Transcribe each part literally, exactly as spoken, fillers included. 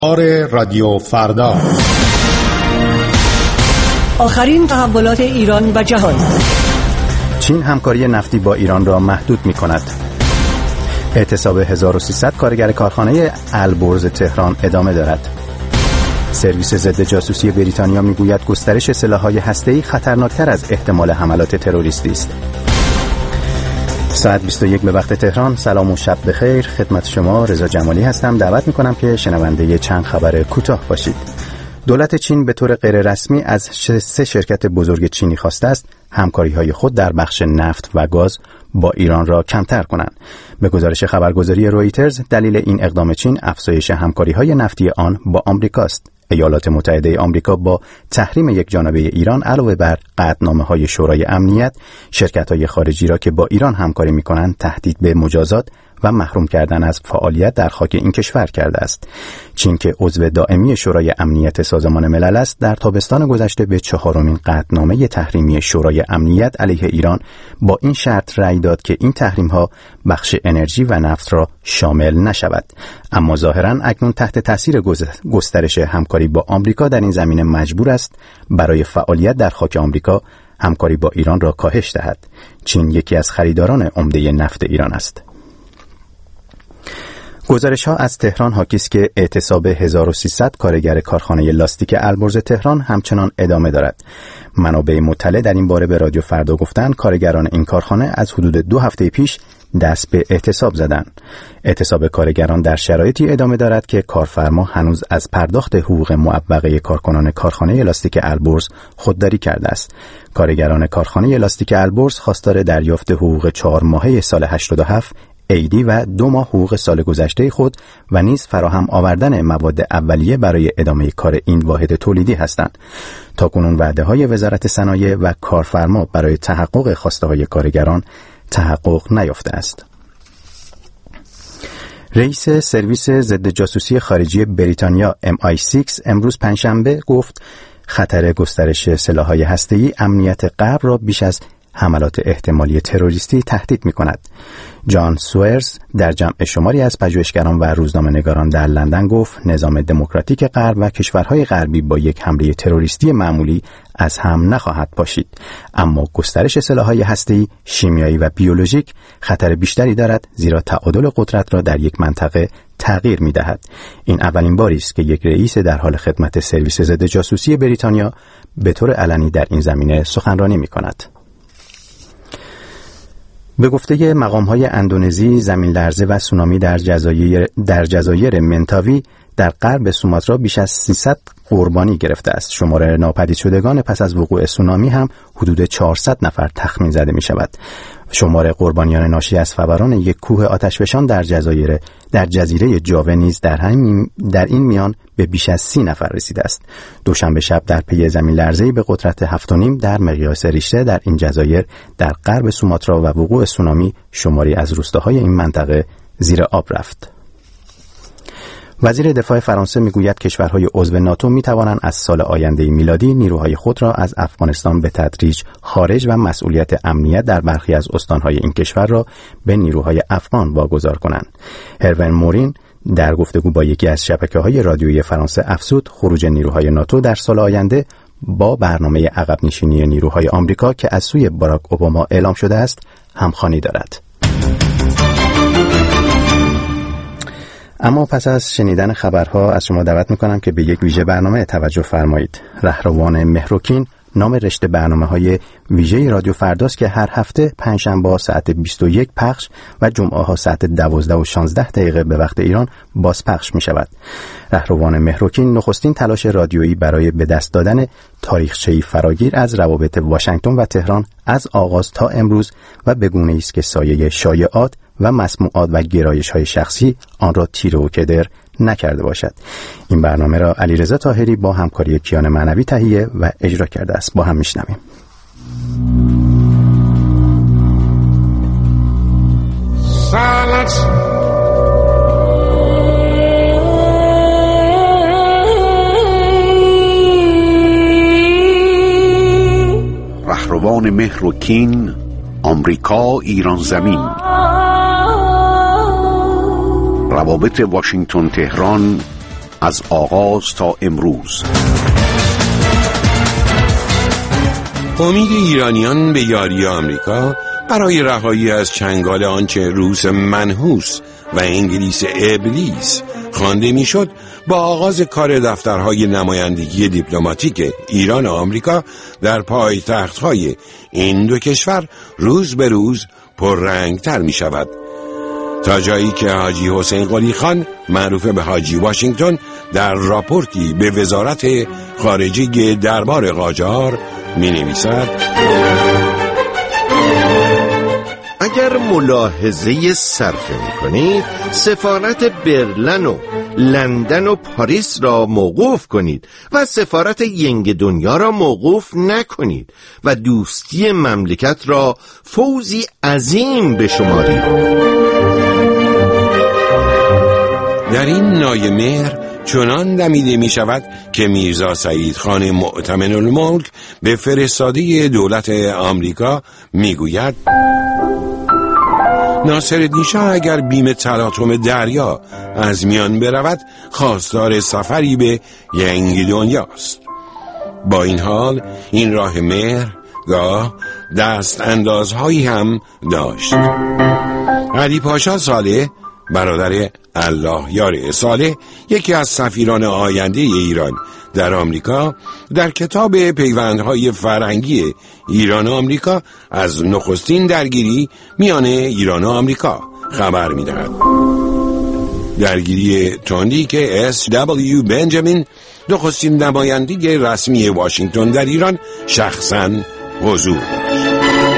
آره رادیو فردا، آخرین تحولات ایران و جهان. چین همکاری نفتی با ایران را محدود می کند. اعتصاب هزار و سیصد کارگر کارخانه البرز تهران ادامه دارد. سرویس ضد جاسوسی بریتانیا میگوید گسترش سلاح‌های هسته‌ای خطرناکتر از احتمال حملات تروریستی است. ساعت بیست و یک به وقت تهران. سلام و شب بخیر خدمت شما. رضا جمالی هستم. دعوت می‌کنم که شنونده چند خبر کوتاه باشید. دولت چین به طور غیر رسمی از سه شرکت بزرگ چینی خواسته است همکاری‌های خود در بخش نفت و گاز با ایران را کمتر کنند. به گزارش خبرگزاری رویترز دلیل این اقدام چین افزایش همکاری‌های نفتی آن با آمریکاست. ایالات متحده آمریکا با تحریم یک جانبه ایران علاوه بر قطعنامه‌های شورای امنیت، شرکت‌های خارجی را که با ایران همکاری می‌کنند تهدید به مجازات و محروم کردن از فعالیت در خاک این کشور کرده است. چین که عضو دائمی شورای امنیت سازمان ملل است، در تابستان گذشته به چهارمین قطعنامه تحریمی شورای امنیت علیه ایران با این شرط رأی داد که این تحریم‌ها بخش انرژی و نفت را شامل نشود. اما ظاهراً اکنون تحت تاثیر گسترش همکاری با آمریکا در این زمینه مجبور است برای فعالیت در خاک آمریکا همکاری با ایران را کاهش دهد. چین یکی از خریداران عمده نفت ایران است. گزارش‌ها از تهران حاکی است که اعتصاب هزار و سیصد کارگر کارخانه لاستیک البرز تهران همچنان ادامه دارد. منابع مطلع در این باره به رادیو فردا گفتند کارگران این کارخانه از حدود دو هفته پیش دست به اعتصاب زدند. اعتصاب کارگران در شرایطی ادامه دارد که کارفرما هنوز از پرداخت حقوق معوقه کارکنان کارخانه لاستیک البرز خودداری کرده است. کارگران کارخانه لاستیک البرز خواستار دریافت حقوق چهار ماهه سال هشتاد و هفت عیدی و دو ماه حقوق سال گذشته خود و نیز فراهم آوردن مواد اولیه برای ادامه کار این واحد تولیدی هستند. تاکنون وعده‌های وزارت صنایع و کارفرما برای تحقق خواسته‌های کارگران تحقق نیافته است. رئیس سرویس ضد جاسوسی خارجی بریتانیا ام آی سیکس امروز پنجشنبه گفت خطر گسترش سلاح‌های هسته‌ای امنیت غرب را بیش از حملات احتمالی تروریستی تهدید می‌کند. جان سوئرز در جمع شماری از پژوهشگران و روزنامه‌نگاران در لندن گفت نظام دموکراتیک غرب و کشورهای غربی با یک حمله تروریستی معمولی از هم نخواهد پاشید، اما گسترش سلاح‌های هسته‌ای، شیمیایی و بیولوژیک خطر بیشتری دارد زیرا تعادل قدرت را در یک منطقه تغییر می‌دهد. این اولین باری است که یک رئیس در حال خدمت سرویس ضد جاسوسی بریتانیا به طور علنی در این زمینه سخنرانی می‌کند. به گفته مقام‌های اندونزی، زمین لرزه و سونامی در جزایر در جزایر منتاوی در غرب سوماترا بیش از سیصد قربانی گرفته است. شمار ناپدید شدگان پس از وقوع سونامی هم حدود چهارصد نفر تخمین زده می شود. شمار قربانیان ناشی از فوران یک کوه آتشفشان در جزایر در جزیره جاوه نیز در همین در این میان به بیش از سی نفر رسیده است. دوشنبه شب در پی زمین لرزه‌ای به قدرت هفت و نیم در مقیاس ریشتر در این جزایر در غرب سوماترا و وقوع سونامی شماری از روستاهای این منطقه زیر آب رفت. وزیر دفاع فرانسه میگوید کشورهای عضو ناتو میتوانند از سال آینده میلادی نیروهای خود را از افغانستان به تدریج خارج و مسئولیت امنیت در برخی از استانهای این کشور را به نیروهای افغان واگذار کنند. هرون مورین در گفتگو با یکی از شبکه‌های رادیویی فرانسه افزود خروج نیروهای ناتو در سال آینده با برنامه عقب نشینی نیروهای آمریکا که از سوی باراک اوباما اعلام شده است همخوانی دارد. اما پس از شنیدن خبرها از شما دعوت میکنم که به یک ویژه برنامه توجه فرمایید. رهروان مهروکین نام رشته برنامه‌های ویژه رادیو فرداست که هر هفته پنجشنبه ساعت بیست و یک پخش و جمعه ها ساعت دوازده و شانزده دقیقه به وقت ایران بازپخش می شود. رهروان مهروکین نخستین تلاش رادیویی برای به دست دادن تاریخچه‌ای فراگیر از روابط واشنگتن و تهران از آغاز تا امروز و به گونه‌ای است که سایه شایعات و مسموعات و گرایش‌های شخصی آن را تیره و کدر نکرده باشد. این برنامه را علیرضا طاهری با همکاری کیان معنوی تهیه و اجرا کرده است. با هم میشنویم. Silence. رهروان مهر و کین، آمریکا ایران زمین، روابط واشنگتن تهران از آغاز تا امروز. امید ایرانیان به یاری آمریکا برای رهایی از چنگال آنچه روس منحوس و انگلیس ابلیس خوانده میشد، با آغاز کار دفترهای نمایندگی دیپلماتیک ایران و آمریکا در پایتخت‌های این دو کشور روز به روز پررنگتر می شود، تا جایی که حاجی حسین قلی خان معروف به حاجی واشنگتن در راپورتی به وزارت خارجه دربار قاجار می نویسد: اگر ملاحظه صرفه می‌کنید، سفارت برلین و لندن و پاریس را موقوف کنید و سفارت ینگ دنیا را موقوف نکنید و دوستی مملکت را فوزی عظیم بشمارید. در این نای مهر چنان دمیده می شود که میرزا سعید خان مؤتمن الملک به فرستاده دولت آمریکا می گوید: ناصرالدین شاه اگر بیم تلاطم دریا از میان برود، خواستار سفری به ینگ دنیاست. با این حال این راه مهر گاه دست اندازهایی هم داشت. علی پاشا صالح، برادر الله یار صالح، یکی از سفیران آینده ایران در آمریکا، در کتاب پیوندهای فرهنگی ایران و آمریکا از نخستین درگیری میان ایران و آمریکا خبر می‌دهد. درگیری تندی که اس دبلیو بنجامین، نخستین نماینده رسمی واشنگتن در ایران، شخصاً حضور داشت.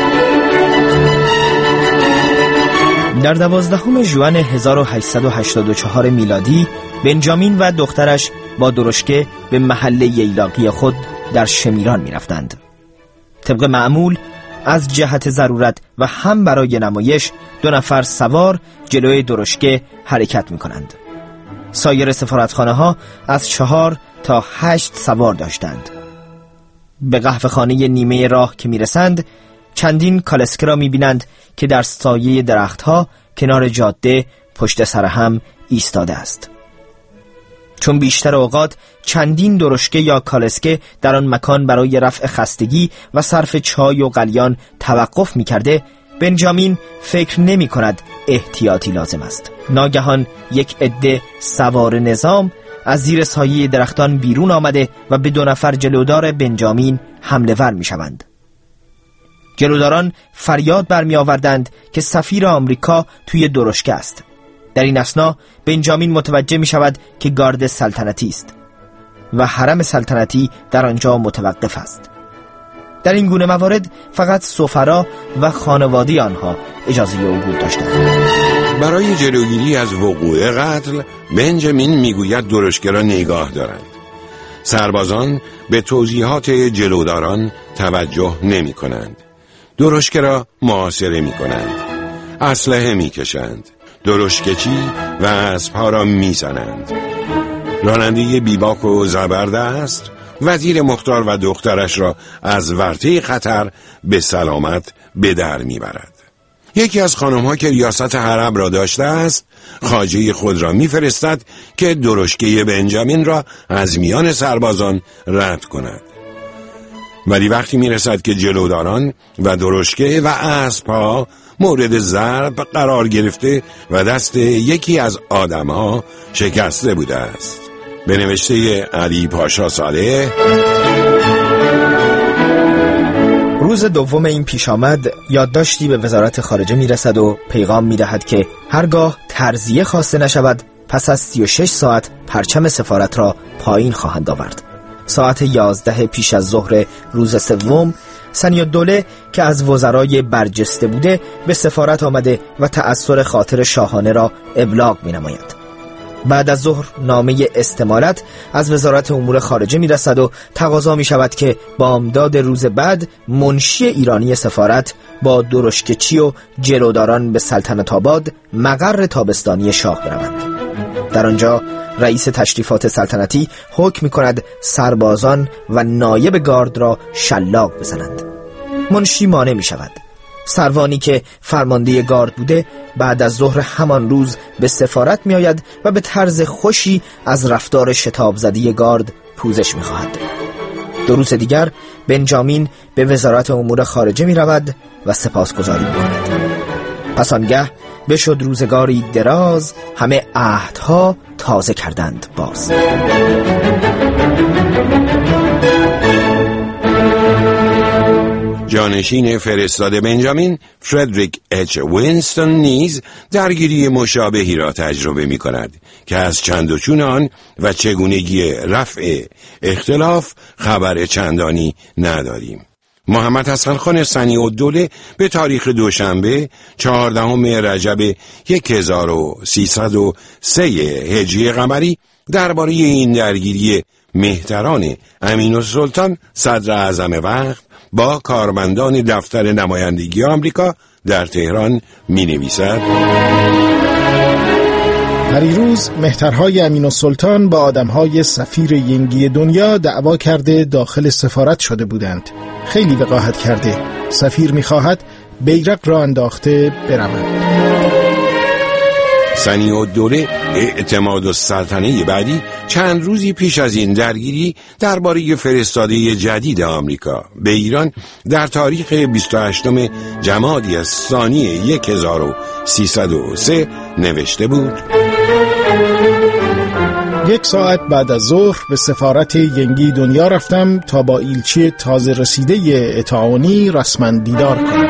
در دوازدهم ژوئن هزار و هشتصد و هشتاد و چهار میلادی بنجامین و دخترش با درشکه به محله ییلاقی خود در شمیران می رفتند. طبق معمول از جهت ضرورت و هم برای نمایش دو نفر سوار جلوی درشکه حرکت می کنند. سایر سفارتخانه ها از چهار تا هشت سوار داشتند. به قهوه خانه نیمه راه که می رسند، چندین کالسکه را می بینند که در سایه درختها کنار جاده پشت سر هم ایستاده است. چون بیشتر اوقات چندین درشکه یا کالسکه در آن مکان برای رفع خستگی و صرف چای و قلیان توقف می کرده، بنجامین فکر نمی کند احتیاطی لازم است. ناگهان یک عده سوار نظام از زیر سایه درختان بیرون آمده و به دو نفر جلودار بنجامین حمله ور می شوند. جلوداران فریاد برمی آوردند که سفیر آمریکا توی درشکه است. در این اثنا بنجامین متوجه می شود که گارد سلطنتی است و حرم سلطنتی در آنجا متوقف است. در این گونه موارد فقط سفرا و خانواده آنها اجازه عبور داشتند. برای جلوگیری از وقوع قتل، بنجامین میگوید درشکه را نگاه دارند. سربازان به توضیحات جلوداران توجه نمی کنند. درشکه را محاصره می کنند. اسلحه می کشند. درشکه‌چی و اسبها را می زنند. راننده بیباک و زبردست وزیر مختار و دخترش را از ورطه خطر به سلامت به در می برد. یکی از خانم‌ها که ریاست حرم را داشته است، خواجه خود را می‌فرستد که درشکه بنجامین را از میان سربازان رد کند. ولی وقتی می‌رسد که جلوداران و درشکه و اسب‌ها مورد ضرب قرار گرفته و دست یکی از آدم‌ها شکسته بوده است. به نوشته علی پاشا صالح. روز دوم این پیش آمد یادداشتی به وزارت خارجه میرسد و پیغام میدهد که هرگاه ترضیه خواسته نشود پس از سی و شش ساعت پرچم سفارت را پایین خواهند آورد. ساعت یازده پیش از ظهر روز سوم، سنی‌الدوله که از وزرای برجسته بوده به سفارت آمده و تأثیر خاطر شاهانه را ابلاغ می نماید. بعد از ظهر نامه استمالت از وزارت امور خارجه می رسد و تقاضا می شود که بامداد روز بعد منشی ایرانی سفارت با درشکچی و جلوداران به سلطنت آباد مقر تابستانی شاه بروند. در آنجا رئیس تشریفات سلطنتی حکم می کند سربازان و نایب گارد را شلاق بزنند. منشی مانع می شود. سروانی که فرمانده گارد بوده بعد از ظهر همان روز به سفارت می آید و به طرز خوشی از رفتار شتاب زده گارد پوزش می خواهد. دو روز دیگر بنجامین به وزارت امور خارجه می رود و سپاسگزاری می کند. پس آنگه بشد روزگاری دراز، همه عهدها تازه کردند باز. جانشین فرستاده بنجامین، فردریک اچ وینستون نیز درگیری مشابهی را تجربه می کند که از چند و چون آن و چگونگی رفع اختلاف خبر چندانی نداریم. محمد حسن خان صنیع‌الدوله به تاریخ دوشنبه چهاردهم رجب هزار و سیصد و سه هجری قمری درباره این درگیری مهتران امین‌السلطان صدر اعظم وقت با کارمندان دفتر نمایندگی آمریکا در تهران می نویسد: پریروز مهترهای امین‌السلطان با آدمهای سفیر ینگی دنیا دعوا کرده داخل سفارت شده بودند. خیلی وقاحت کرده. سفیر می‌خواهد بیرق را انداخته برود. صنیع‌الدوله اعتماد السلطنه بعدی چند روزی پیش از این درگیری درباره فرستاده جدید آمریکا به ایران در تاریخ بیست و هشتم جمادی الثانی هزار و سیصد و سه نوشته بود: یک ساعت بعد از ظهر به سفارت ینگی دنیا رفتم تا با ایلچی تازه رسیده اطاعانی رسما دیدار کنم.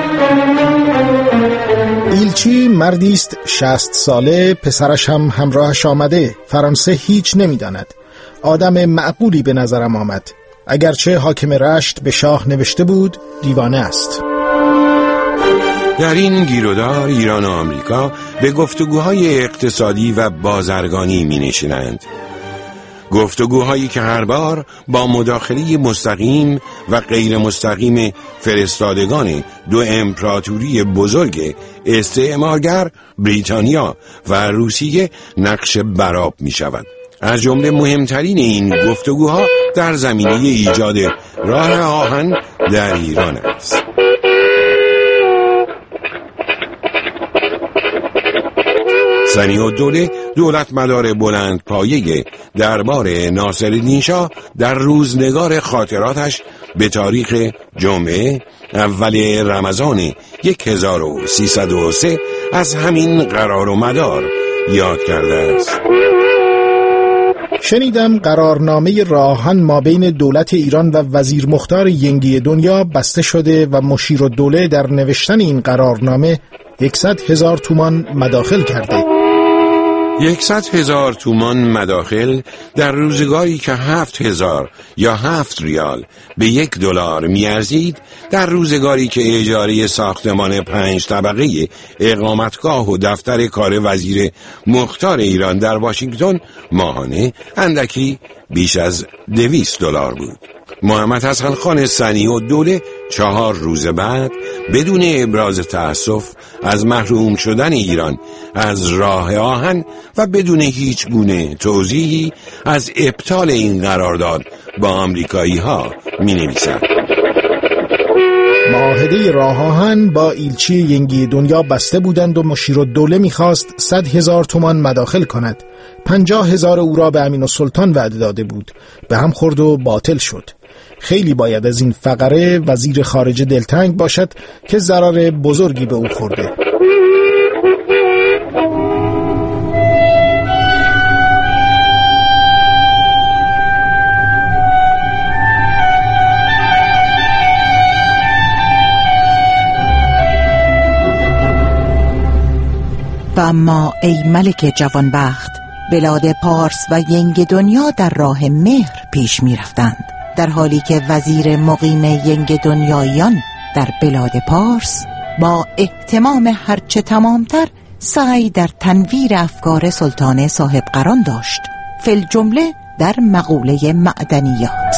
ایلچی مردی است شصت ساله، پسرش هم همراهش آمده. فرانسه هیچ نمی‌داند. آدم معقولی به نظرم آمد. اگرچه حاکم رشت به شاه نوشته بود دیوانه است. در این گیرودار ایران و آمریکا به گفتگوهای اقتصادی و بازرگانی می نشینند. گفتگوهایی که هر بار با مداخله مستقیم و غیر مستقیم فرستادگان دو امپراتوری بزرگ استعمارگر بریتانیا و روسیه نقش برآب می شود. از جمله مهمترین این گفتگوها در زمینه ایجاد راه آهن در ایران است. صنیع‌الدوله دولت مدار بلند پایه دربار ناصرالدین شاه در روزنگار خاطراتش به تاریخ جمعه اول رمضان هزار و سیصد و سه از همین قرار و مدار یاد کرده است. شنیدم قرارنامه راهن مابین دولت ایران و وزیر مختار ینگی دنیا بسته شده و مشیرالدوله در نوشتن این قرارنامه یکصد هزار تومان مداخل کرده. یکصد هزار تومان مداخل در روزگاری که هفت هزار یا هفت ریال به یک دلار میارزید، در روزگاری که اجاره ساختمان پنج طبقه اقامتگاه و دفتر کار وزیر مختار ایران در واشنگتن ماهانه اندکی بیش از دویست دلار بود. محمد حسن خان صنیع‌الدوله چهار روز بعد بدون ابراز تأسف از محروم شدن ایران از راه آهن و بدون هیچ گونه توضیحی از ابطال این قرارداد با آمریکایی ها می نویسد: معاهده راه آهن با ایلچی ینگی دنیا بسته بودند و مشیرالدوله میخواست صد هزار تومان مداخل کند. پنجاه هزار او را به امین‌السلطان وعده داده بود. به هم خورد و باطل شد. خیلی باید از این فقره وزیر خارجه دلتنگ باشد که ضرر بزرگی به او خورده. و اما ای ملک جوانبخت، بلاد پارس و ینگ دنیا در راه مهر پیش می رفتند، در حالی که وزیر مقیم ینگ دنیاییان در بلاد پارس با اهتمام هرچه تمامتر سعی در تنویر افکار سلطان صاحب قران داشت، فی الجمله در مقوله معدنیات.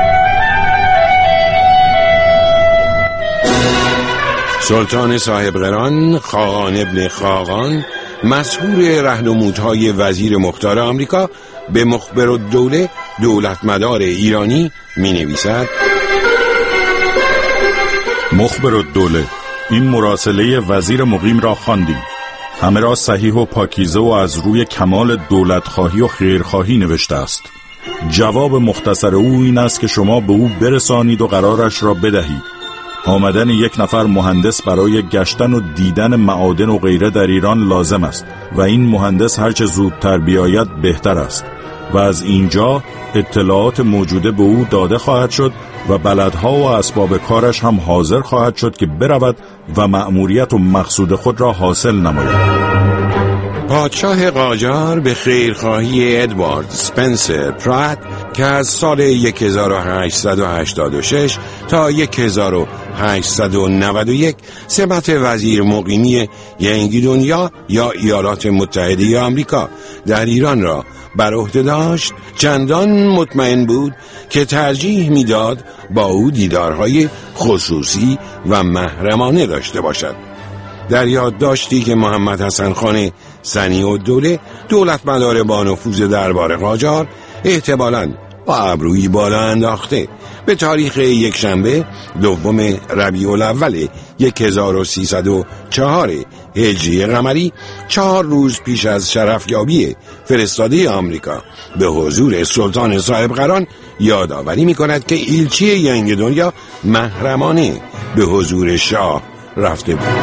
سلطان صاحب قران، خاقان ابن خاقان، مسئول رهنمودهای وزیر مختار آمریکا، به مخبرالدوله دولت مدار ایرانی می نویسد: مخبرالدوله، این مراسله وزیر مقیم را خواندیم. همه را صحیح و پاکیزه و از روی کمال دولتخواهی و خیرخواهی نوشته است. جواب مختصر او این است که شما به او برسانید و قرارش را بدهید. آمدن یک نفر مهندس برای گشتن و دیدن معادن و غیره در ایران لازم است و این مهندس هرچه زودتر بیاید بهتر است و از اینجا اطلاعات موجوده به او داده خواهد شد و بلدها و اسباب کارش هم حاضر خواهد شد که برود و مأموریت و مقصود خود را حاصل نماید. پادشاه قاجار به خیرخواهی ادوارد سپنسر پرات که از سال هزار و هشتصد و هشتاد و شش تا هزار و هشتصد و نود و یک سمت وزیر مقیمی ینگی دنیا یا ایالات متحده آمریکا در ایران را بر عهده داشت، چندان مطمئن بود که ترجیح میداد با او دیدارهای خصوصی و محرمانه داشته باشد. در یادداشتی که محمد حسن خان سنی الدوله دولت مدار با نفوذ دربار قاجار احتمالاً با ابرویی بالا انداخته به تاریخ یک شنبه دوم ربیع الاول هزار و سیصد و چهار هجری قمری، چهار روز پیش از شرفیابی فرستاده آمریکا به حضور سلطان صاحب قران یادآوری می کند که ایلچی ینگ دنیا محرمانه به حضور شاه رفته بود.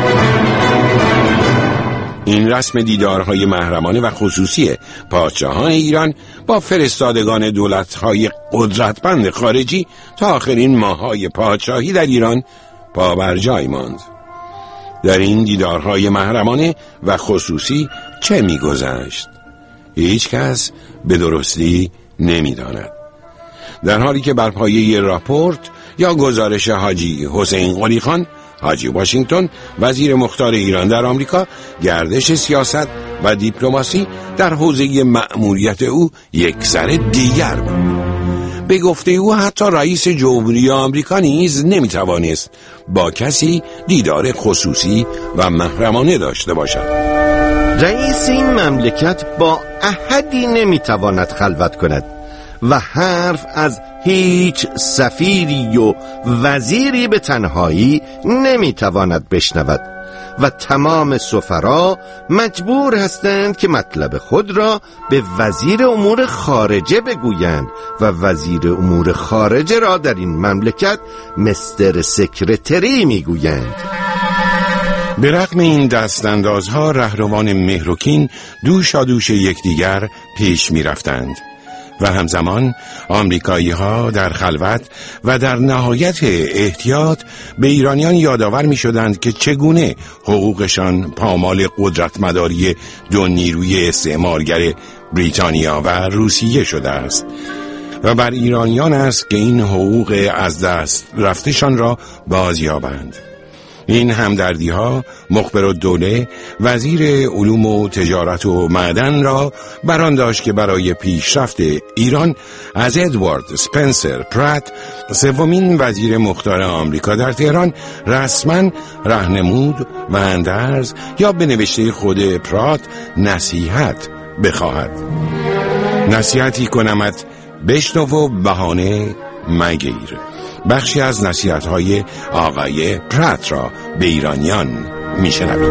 این رسم دیدارهای محرمانه و خصوصی پادشاهان ایران با فرستادگان دولت‌های قدرتمند خارجی تا آخرین ماه‌های پادشاهی در ایران پابرجای ماند. در این دیدارهای محرمانه و خصوصی چه می‌گذشت؟ هیچ کس به درستی نمی‌داند. در حالی که بر پایه راپورت یا گزارش حاجی حسین قلی خان حاجی واشنگتن وزیر مختار ایران در آمریکا، گردش سیاست و دیپلماسی در حوزه مأموریت او یک سر دیگر بود. به گفته او حتی رئیس جمهوری آمریکا نیز نمیتوانست با کسی دیدار خصوصی و محرمانه داشته باشد. رئیس این مملکت با احدی نمیتواند خلوت کند و حرف از هیچ سفیری و وزیری به تنهایی نمیتواند بشنود و تمام سفرا مجبور هستند که مطلب خود را به وزیر امور خارجه بگویند و وزیر امور خارجه را در این مملکت مستر سکرتری میگویند. به رغم این دستاندازها رهروان مهرکین دوشادوش یکدیگر پیش می رفتند و همزمان آمریکایی ها در خلوت و در نهایت احتیاط به ایرانیان یادآور می شدند که چگونه حقوقشان پامال قدرت مداری دو نیروی استعمارگر بریتانیا و روسیه شده است و بر ایرانیان است که این حقوق از دست رفتشان را بازیابند. این همدردی ها مخبرالدوله وزیر علوم و تجارت و معدن را بران داشت که برای پیشرفت ایران از ادوارد سپنسر پرات، سومین وزیر مختار آمریکا در تهران، رسما راهنمود و اندرز یا به نوشته خود پرات نصیحت بخواهد. نصیحتی کنمت بشنو و بهانه مگیر. بخشی از نصیحت‌های آقای پرات را به ایرانیان میشنویم.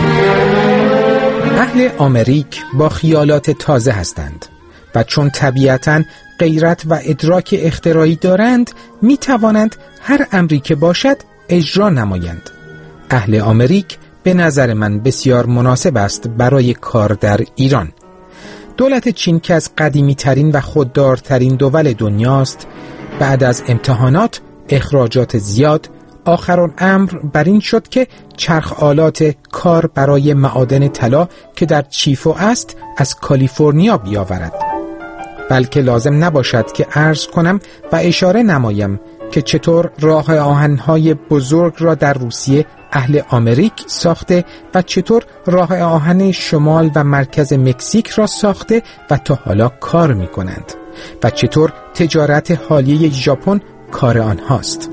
اهل آمریک با خیالات تازه هستند و چون طبیعتاً غیرت و ادراک اختراعی دارند می توانند هر امری که باشد اجرا نمایند. اهل آمریک به نظر من بسیار مناسب است برای کار در ایران. دولت چین که از قدیمی ترین و خوددارترین دول دنیاست، بعد از امتحانات، اخراجات زیاد، آخرالامر بر این شد که چرخ آلات کار برای معادن طلا که در چیفو است از کالیفرنیا بیاورد. بلکه لازم نباشد که عرض کنم و اشاره نمایم که چطور راه آهن‌های بزرگ را در روسیه اهل آمریک ساخته و چطور راه آهن شمال و مرکز مکزیک را ساخته و تا حالا کار می کنند و چطور تجارت حالیه ژاپن کار آنهاست.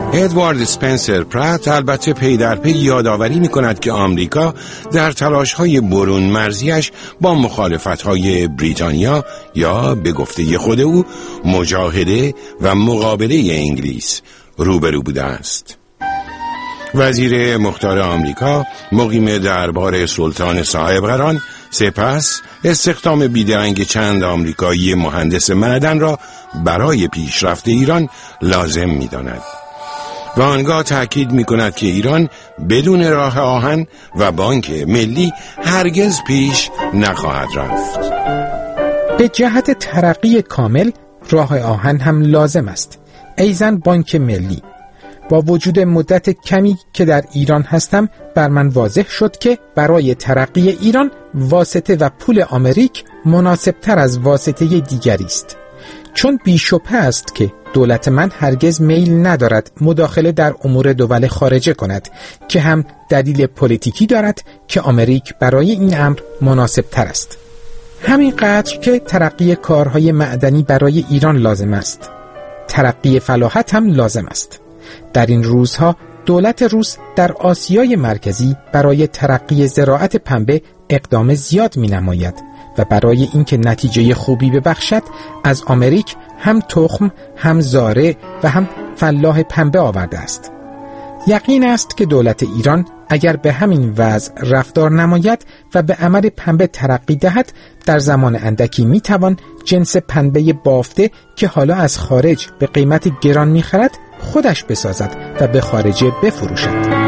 ادوارد اسپنسر پرت البته پی در پی یادآوری می‌کند که آمریکا در تلاش‌های برون مرزیش با مخالفت‌های بریتانیا یا به گفته خود او مجاهده و مقابله انگلیس روبرو بوده است. وزیر مختار آمریکا مقیم دربار سلطان صاحبقران سپس استخدام بیدرنگ چند آمریکایی مهندس معدن را برای پیشرفت ایران لازم می‌داند و آنگاه تأکید می‌کند که ایران بدون راه آهن و بانک ملی هرگز پیش نخواهد رفت. به جهت ترقی کامل راه آهن هم لازم است. ایزن بانک ملی. با وجود مدت کمی که در ایران هستم بر من واضح شد که برای ترقی ایران واسطه و پول آمریک مناسبتر از واسطه دیگری است، چون بیشبه است که دولت من هرگز میل ندارد مداخله در امور دول خارجه کند که هم دلیل پلیتیکی دارد که آمریک برای این امر مناسبتر است. همینقدر که ترقی کارهای معدنی برای ایران لازم است، ترقی فلاحت هم لازم است. در این روزها دولت روس در آسیای مرکزی برای ترقی زراعت پنبه اقدام زیاد می نماید و برای اینکه نتیجه خوبی ببخشد از آمریک هم تخم، هم زاره و هم فلاح پنبه آورده است. یقین است که دولت ایران اگر به همین وضع رفتار نماید و به عمل پنبه ترقی دهد، در زمان اندکی می توان جنس پنبه بافته که حالا از خارج به قیمت گران می خرد خودش بسازد و به خارجه بفروشد.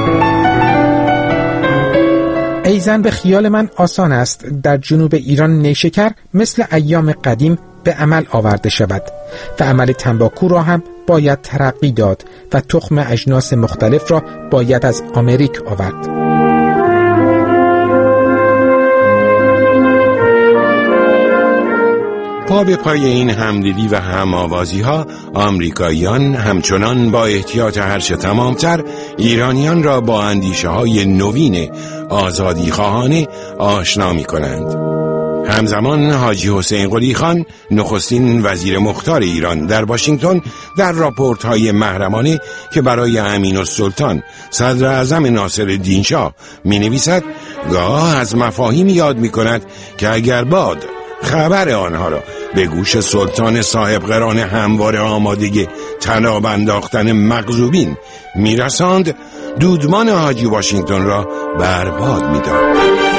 ایزن به خیال من آسان است در جنوب ایران نیشکر مثل ایام قدیم به عمل آورده شود و عمل تنباکو را هم باید ترقی داد و تخم اجناس مختلف را باید از آمریک آورد. پا به پای این همدلی و هم‌آوازی ها آمریکاییان همچنان با احتیاط هرچه تمامتر ایرانیان را با اندیشه های نوین آزادی خواهانه آشنا می کنند. همزمان حاجی حسین قلی خان نخستین وزیر مختار ایران در واشنگتن در راپورت های محرمانه که برای امین السلطان صدر اعظم ناصرالدین شاه می نویسد گاه از مفاهیم یاد می کند که اگر باد خبر آنها را به گوش سلطان صاحبقران همواره آماده طناب انداختن مغضوبین میرساند، دودمان حاجی واشنگتن را برباد می‌داد.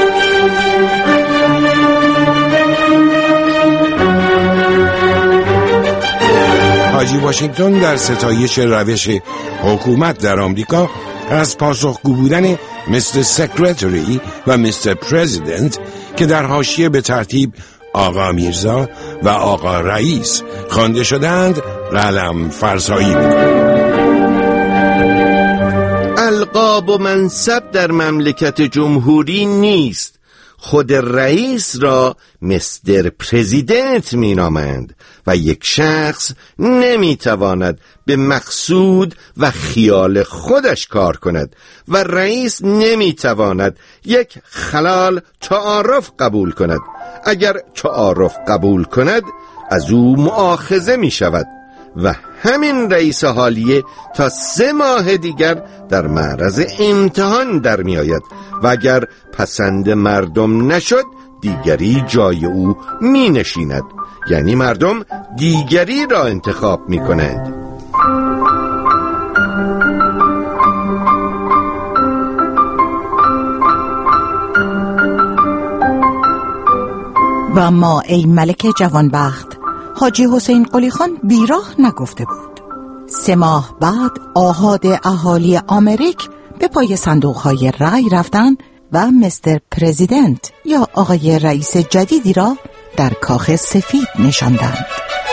حاجی واشنگتن در ستایش روش حکومت در آمریکا از پاسخگو بودن مستر سکرتری و مستر پرزیدنت که در حاشیه به ترتیب آقا میرزا و آقا رئیس خوانده شدند قلم فرسایی می‌کند. القاب و منصب در مملکت جمهوری نیست. خود رئیس را مستر پرزیدنت می نامند و یک شخص نمی تواند به مقصود و خیال خودش کار کند و رئیس نمی تواند یک خلال تعارف قبول کند. اگر تعارف قبول کند از او مؤاخذه می شود و همین رئیس حالیه تا سه ماه دیگر در معرض امتحان در می آید و اگر پسند مردم نشد دیگری جای او می نشیند، یعنی مردم دیگری را انتخاب می کنند. و اما ای ملک جوانبخت، حاجی حسین قلی خان بیراه نگفته بود. سه ماه بعد آحاد اهالی آمریک به پای صندوق‌های رای رفتن و مستر پرزیدنت یا آقای رئیس جدیدی را در کاخ سفید نشاندند.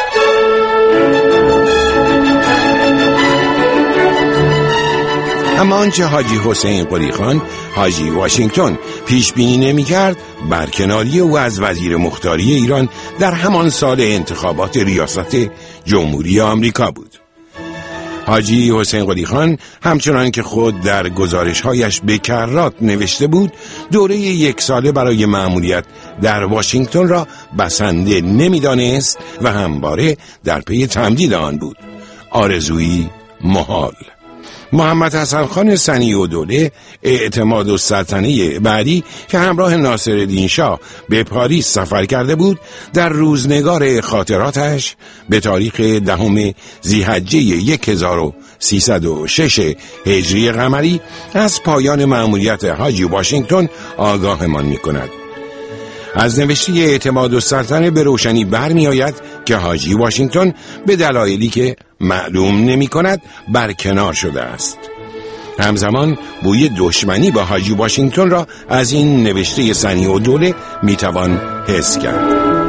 اما آنچه حاجی حسین قلی خان حاجی واشنگتن پیش بینی نمی کرد برکناری او از وزیر مختاری ایران در همان سال انتخابات ریاست جمهوری آمریکا بود. حاجی حسین قلی خان همچنان که خود در گزارش‌هایش به کرات نوشته بود دوره یک ساله برای مأموریت در واشنگتن را بسنده نمی‌دانست و همواره در پی تمدید آن بود. آرزویی محال. محمد حسن خان ثنی الدوله اعتماد السلطنه بعدی که همراه ناصرالدین شاه به پاریس سفر کرده بود، در روزنگار خاطراتش به تاریخ دهم ذی‌حجه هزار و سیصد و شش هجری قمری از پایان مأموریت حاجی واشنگتن آگاهمان می‌کند. از نوشته اعتماد السلطنه به روشنی برمی آید که حاجی واشنگتن به دلایلی که معلوم نمی کند برکنار شده است. همزمان بوی دشمنی با حاجی واشنگتن را از این نوشته ثنی الدوله می توان حس کرد.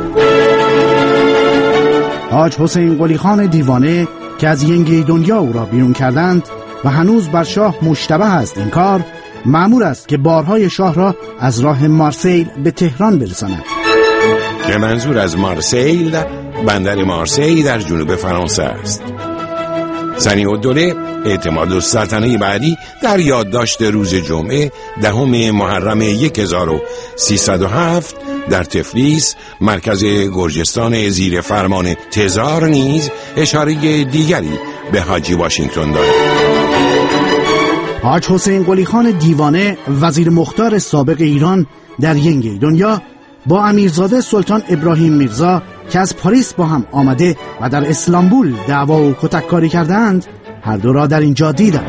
حاج حسین قلی خان دیوانه که از ینگ دنیا او را بیرون کردند و هنوز بر شاه مشتبه است این کار، مأمور است که بارهای شاه را از راه مارسیل به تهران برساند. که منظور از مارسیل بندر مارسی در جنوب فرانسه است. ثنی الدوله اعتماد السلطنه بعدی در یادداشت روز جمعه دهم محرم هزار و سیصد و هفت در تفلیس مرکز گرجستان زیر فرمان تزار نیز اشاره دیگری به حاجی واشنگتن دارد. حاج حسین قلی خان دیوانه وزیر مختار سابق ایران در ینگ دنیا با امیرزاده سلطان ابراهیم میرزا که از پاریس با هم آمده و در استانبول دعوا و کتککاری کردند، هر دو را در اینجا دیدم.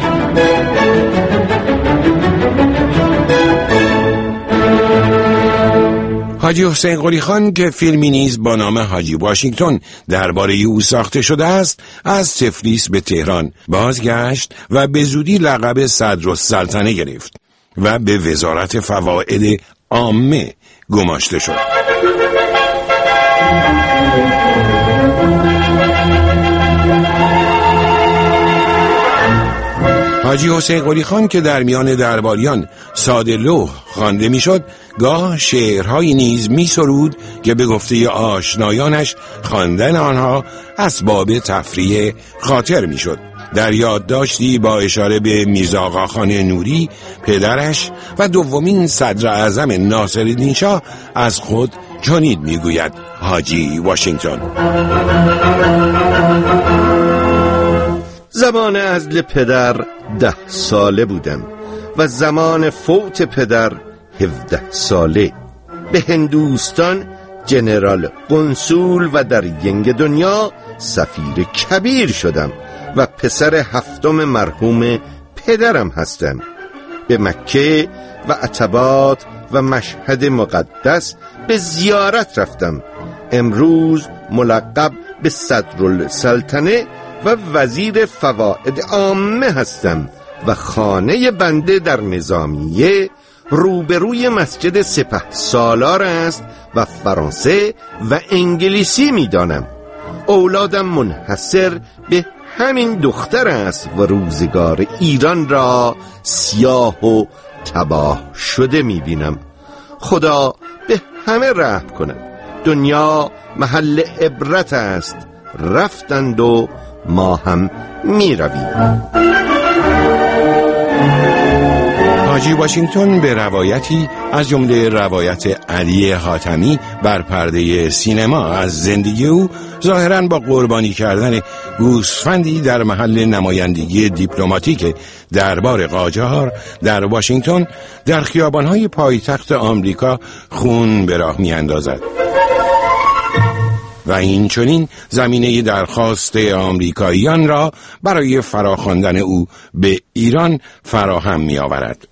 حاجی حسین قلی خان که فیلمی نیز با نام حاجی واشنگتن درباره او ساخته شده است، از تفلیس به تهران بازگشت و به زودی لقب صدرالسلطنه گرفت و به وزارت فواید عامه گماشته شد. حاجی حسین قلی خان که در میان درباریان ساده لوح خوانده میشد، گاه شعرهایی نیز می سرود که به گفته آشنایانش خواندن آنها اسباب تفریح خاطر میشد. در یادداشتی با اشاره به میرزا آقاخان نوری پدرش و دومین صدر اعظم ناصرالدین شاه از خود چنین میگوید حاجی واشنگتن: زمان عزل پدر ده ساله بودم و زمان فوت پدر هفده ساله. به هندوستان جنرال قنصول و در ینگ دنیا سفیر کبیر شدم و پسر هفتم مرحوم پدرم هستم. به مکه و عتبات و مشهد مقدس به زیارت رفتم. امروز ملقب به صدرالسلطنه و وزیر فواید عامه هستم و خانه بنده در نظامیه روبروی مسجد سپه سالار است و فرانسه و انگلیسی میدانم. اولادم منحصر به همین دختر است و روزگار ایران را سیاه و تباه شده میبینم. خدا به همه رحم کند. دنیا محل عبرت است. رفتند و ما هم میرویم. حاجی واشنگتن به روایتی از جمله روایت علی حاتمی بر پرده سینما از زندگی او، ظاهراً با قربانی کردن گوسفندی در محل نمایندگی دیپلماتیک دربار قاجار در واشنگتن در خیابان‌های پایتخت آمریکا خون به راه می‌اندازد و این چنین زمینه درخواست آمریکاییان را برای فراخواندن او به ایران فراهم می‌آورد.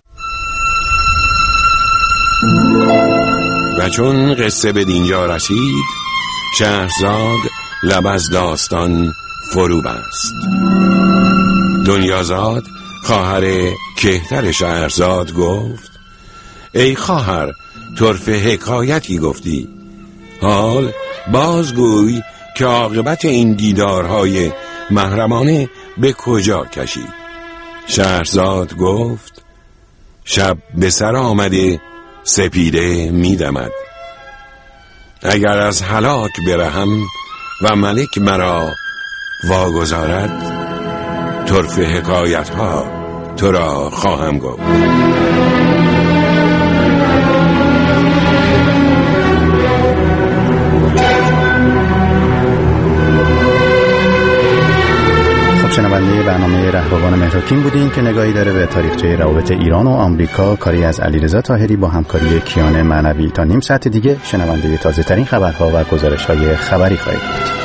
و چون قصه به دینجا رسید، شهرزاد لب از داستان فرو بست. دنیازاد خواهر کهتر شهرزاد گفت: ای خواهر، طرف حکایتی گفتی، حال بازگوی که عاقبت این دیدارهای محرمانه به کجا کشید. شهرزاد گفت: شب به سر آمده سپیده میدمد. اگر از هلاک برهم و ملک مرا واگذارد، طرف حکایت ها تو را خواهم گفت. شنونده برنامه حکیم بودیم که نگاهی داره به تاریخچه روابط ایران و آمریکا، کاری از علیرضا طاهری با همکاری کیان معنوی. تا نیم ساعت دیگه شنونده تازه ترین خبرها و گزارش‌های خبری خواهید بود.